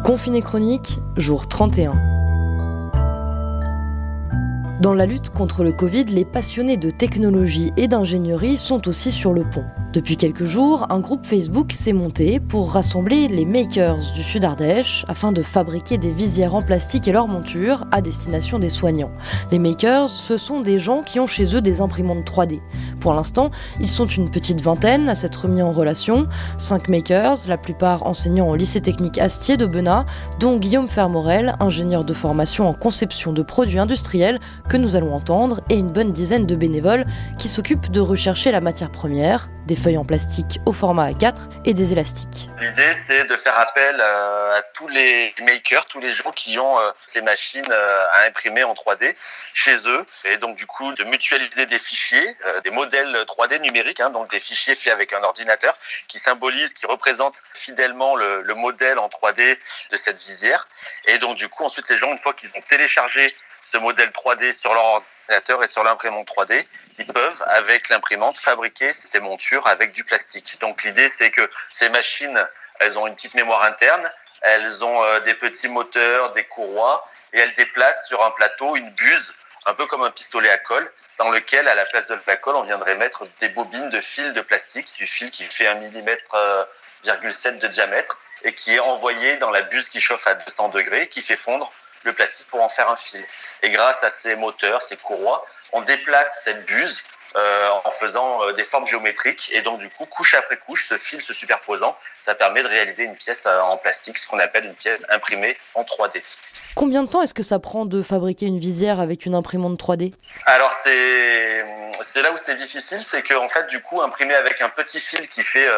Confiné chronique, jour 31. Dans la lutte contre le Covid, les passionnés de technologie et d'ingénierie sont aussi sur le pont. Depuis quelques jours, un groupe Facebook s'est monté pour rassembler les makers du Sud Ardèche afin de fabriquer des visières en plastique et leurs montures à destination des soignants. Les makers, ce sont des gens qui ont chez eux des imprimantes 3D. Pour l'instant, ils sont une petite vingtaine à s'être mis en relation. 5 makers, la plupart enseignants au lycée technique Astier de Benat, dont Guillaume Fermorel, ingénieur de formation en conception de produits industriels, que nous allons entendre, et une bonne dizaine de bénévoles qui s'occupent de rechercher la matière première, des feuilles en plastique au format A4 et des élastiques. L'idée, c'est de faire appel à tous les makers, tous les gens qui ont ces machines à imprimer en 3D chez eux, et donc du coup de mutualiser des fichiers, des modèles 3D numériques, donc des fichiers faits avec un ordinateur qui symbolisent, qui représentent fidèlement le modèle en 3D de cette visière. Et donc du coup ensuite les gens, une fois qu'ils ont téléchargé ce modèle 3D sur leur ordinateur et sur l'imprimante 3D, ils peuvent, avec l'imprimante, fabriquer ces montures avec du plastique. Donc l'idée, c'est que ces machines, elles ont une petite mémoire interne, elles ont des petits moteurs, des courroies, et elles déplacent sur un plateau une buse, un peu comme un pistolet à colle, dans lequel, à la place de la colle, on viendrait mettre des bobines de fil de plastique, du fil qui fait 1,7 mm de diamètre, et qui est envoyé dans la buse qui chauffe à 200 degrés, qui fait fondre le plastique pour en faire un fil. Et grâce à ces moteurs, ces courroies, on déplace cette buse en faisant des formes géométriques. Et donc, du coup, couche après couche, ce fil se superposant, ça permet de réaliser une pièce en plastique, ce qu'on appelle une pièce imprimée en 3D. Combien de temps est-ce que ça prend de fabriquer une visière avec une imprimante 3D ? Alors, c'est là où c'est difficile, c'est qu'en fait, du coup, imprimer avec un petit fil qui fait,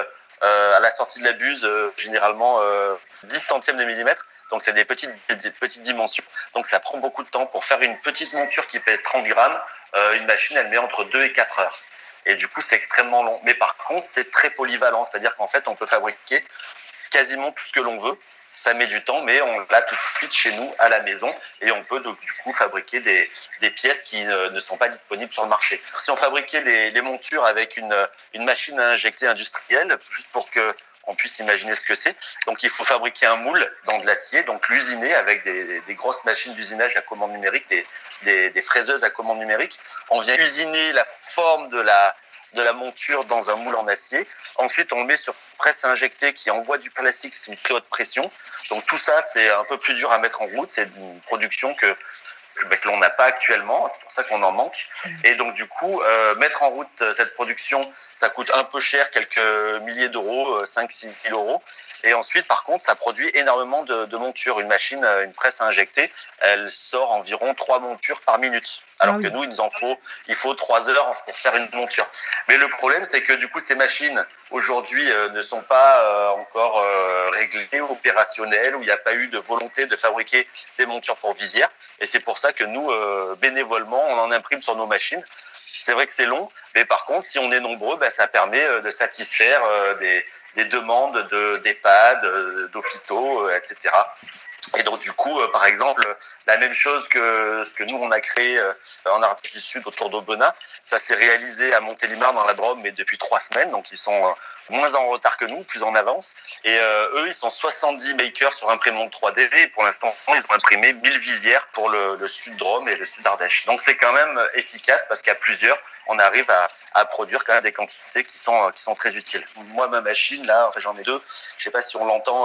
à la sortie de la buse, généralement 10 centièmes de millimètre, donc c'est des petites dimensions. Donc ça prend beaucoup de temps. Pour faire une petite monture qui pèse 30 grammes, une machine, elle met entre 2 et 4 heures. Et du coup, c'est extrêmement long. Mais par contre, c'est très polyvalent. C'est-à-dire qu'en fait, on peut fabriquer quasiment tout ce que l'on veut. Ça met du temps, mais on l'a tout de suite chez nous, à la maison. Et on peut donc du coup fabriquer des pièces qui ne sont pas disponibles sur le marché. Si on fabriquait les montures avec une machine à injecter industrielle, juste pour que on puisse imaginer ce que c'est. Donc, il faut fabriquer un moule dans de l'acier, donc l'usiner avec des grosses machines d'usinage à commande numérique, des fraiseuses à commande numérique. On vient usiner la forme de la monture dans un moule en acier. Ensuite, on le met sur presse à injecter qui envoie du plastique, c'est une très haute pression. Donc, tout ça, c'est un peu plus dur à mettre en route. C'est une production que l'on n'a pas actuellement, c'est pour ça qu'on en manque. Et donc du coup, mettre en route cette production, ça coûte un peu cher, quelques milliers d'euros, 5-6 000 euros. Et ensuite, par contre, ça produit énormément de montures. Une machine, une presse à injecter, elle sort environ 3 montures par minute. Alors que nous, il faut 3 heures pour faire une monture. Mais le problème, c'est que du coup, ces machines, aujourd'hui, ne sont pas encore réglées, opérationnelles, où il n'y a pas eu de volonté de fabriquer des montures pour visière. Et c'est pour ça que nous, bénévolement, on en imprime sur nos machines. C'est vrai que c'est long, mais par contre, si on est nombreux, ça permet de satisfaire des demandes d'EHPAD, d'hôpitaux, etc. Et donc du coup, par exemple, la même chose que ce que nous on a créé en Ardèche du Sud autour d'Aubenas, ça s'est réalisé à Montélimar dans la Drôme, mais depuis 3 semaines, donc ils sont moins en retard que nous, plus en avance. Et eux, ils sont 70 makers sur imprimante 3D, et pour l'instant, ils ont imprimé 1000 visières pour le Sud Drôme et le Sud Ardèche. Donc c'est quand même efficace parce qu'à plusieurs, on arrive à produire quand même des quantités qui sont très utiles. Moi, ma machine, là, j'en ai 2. Je sais pas si on l'entend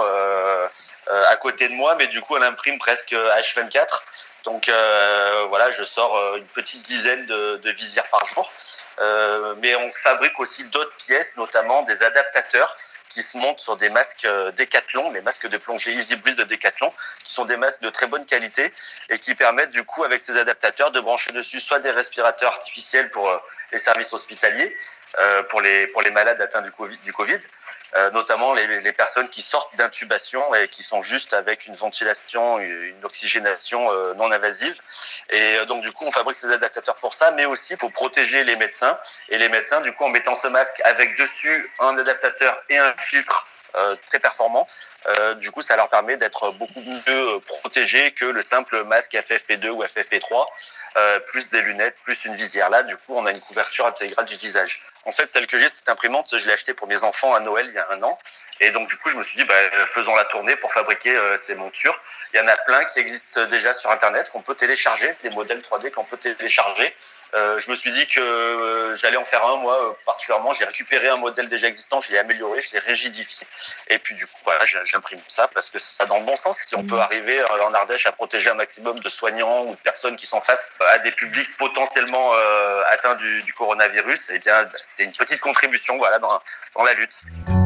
à côté de moi, mais du coup, elle imprime presque H24. Donc voilà, je sors une petite dizaine de visières par jour. Mais on fabrique aussi d'autres pièces, notamment des adaptateurs qui se montent sur des masques Decathlon, les masques de plongée Easy Breeze de Decathlon, qui sont des masques de très bonne qualité et qui permettent du coup avec ces adaptateurs de brancher dessus soit des respirateurs artificiels pour les services hospitaliers, pour les malades atteints du Covid, notamment les personnes qui sortent d'intubation et qui sont juste avec une ventilation, une oxygénation non invasive. Et donc du coup on fabrique ces adaptateurs pour ça, mais aussi il faut protéger les médecins. Et les médecins, du coup, en mettant ce masque avec dessus un adaptateur et un filtre très performant, Du coup, ça leur permet d'être beaucoup mieux protégés que le simple masque FFP2 ou FFP3, plus des lunettes, plus une visière. Là, du coup, on a une couverture intégrale du visage. En fait, celle que j'ai, cette imprimante, je l'ai achetée pour mes enfants à Noël il y a 1 an. Et donc, du coup, je me suis dit, faisons la tournée pour fabriquer ces montures. Il y en a plein qui existent déjà sur Internet, qu'on peut télécharger, des modèles 3D qu'on peut télécharger. Je me suis dit que j'allais en faire un, moi, particulièrement. J'ai récupéré un modèle déjà existant, je l'ai amélioré, je l'ai rigidifié. Et puis, du coup, voilà, j'imprime ça parce que ça dans le bon sens. Si on peut arriver en Ardèche à protéger un maximum de soignants ou de personnes qui sont face à des publics potentiellement atteints du coronavirus, eh bien, c'est une petite contribution, voilà, dans la lutte.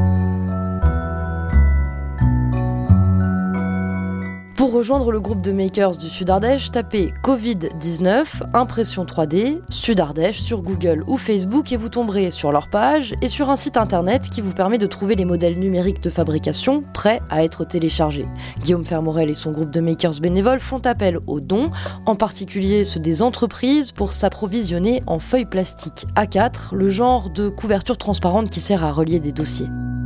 Pour rejoindre le groupe de makers du Sud Ardèche, tapez Covid-19, impression 3D, Sud Ardèche sur Google ou Facebook et vous tomberez sur leur page et sur un site internet qui vous permet de trouver les modèles numériques de fabrication prêts à être téléchargés. Guillaume Fermorel et son groupe de makers bénévoles font appel aux dons, en particulier ceux des entreprises, pour s'approvisionner en feuilles plastiques A4, le genre de couverture transparente qui sert à relier des dossiers.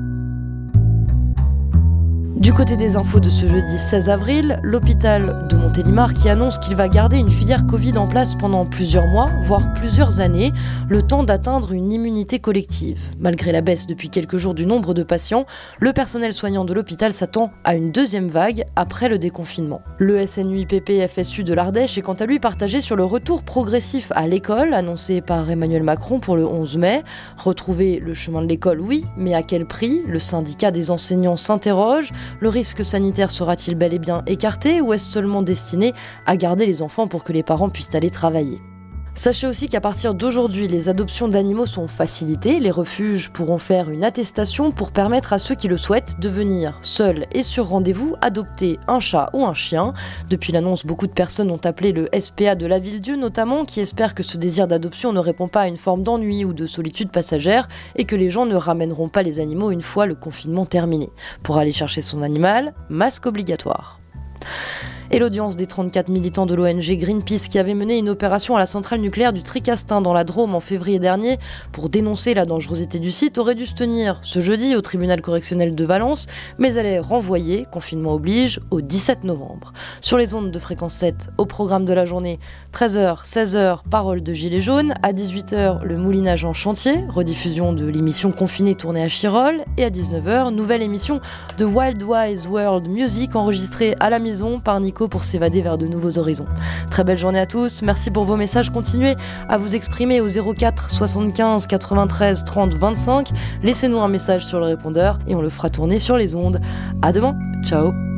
Du côté des infos de ce jeudi 16 avril, l'hôpital de Montélimar qui annonce qu'il va garder une filière Covid en place pendant plusieurs mois, voire plusieurs années, le temps d'atteindre une immunité collective. Malgré la baisse depuis quelques jours du nombre de patients, le personnel soignant de l'hôpital s'attend à une deuxième vague après le déconfinement. Le SNUIPP-FSU de l'Ardèche est quant à lui partagé sur le retour progressif à l'école, annoncé par Emmanuel Macron pour le 11 mai. Retrouver le chemin de l'école, oui, mais à quel prix ? Le syndicat des enseignants s'interroge. Le risque sanitaire sera-t-il bel et bien écarté ou est-ce seulement destiné à garder les enfants pour que les parents puissent aller travailler ? Sachez aussi qu'à partir d'aujourd'hui, les adoptions d'animaux sont facilitées. Les refuges pourront faire une attestation pour permettre à ceux qui le souhaitent de venir seuls et sur rendez-vous adopter un chat ou un chien. Depuis l'annonce, beaucoup de personnes ont appelé le SPA de la Ville-Dieu notamment, qui espère que ce désir d'adoption ne répond pas à une forme d'ennui ou de solitude passagère et que les gens ne ramèneront pas les animaux une fois le confinement terminé. Pour aller chercher son animal, masque obligatoire. Et l'audience des 34 militants de l'ONG Greenpeace qui avaient mené une opération à la centrale nucléaire du Tricastin dans la Drôme en février dernier pour dénoncer la dangerosité du site aurait dû se tenir ce jeudi au tribunal correctionnel de Valence, mais elle est renvoyée, confinement oblige, au 17 novembre. Sur les ondes de Fréquence 7, au programme de la journée, 13h, 16h, parole de Gilets jaunes, à 18h, le moulinage en chantier, rediffusion de l'émission Confiné tournée à Chirol, et à 19h, nouvelle émission de Wild Wise World Music enregistrée à la maison par Nico pour s'évader vers de nouveaux horizons. Très belle journée à tous, merci pour vos messages, continuez à vous exprimer au 04 75 93 30 25, laissez-nous un message sur le répondeur et on le fera tourner sur les ondes. À demain, ciao.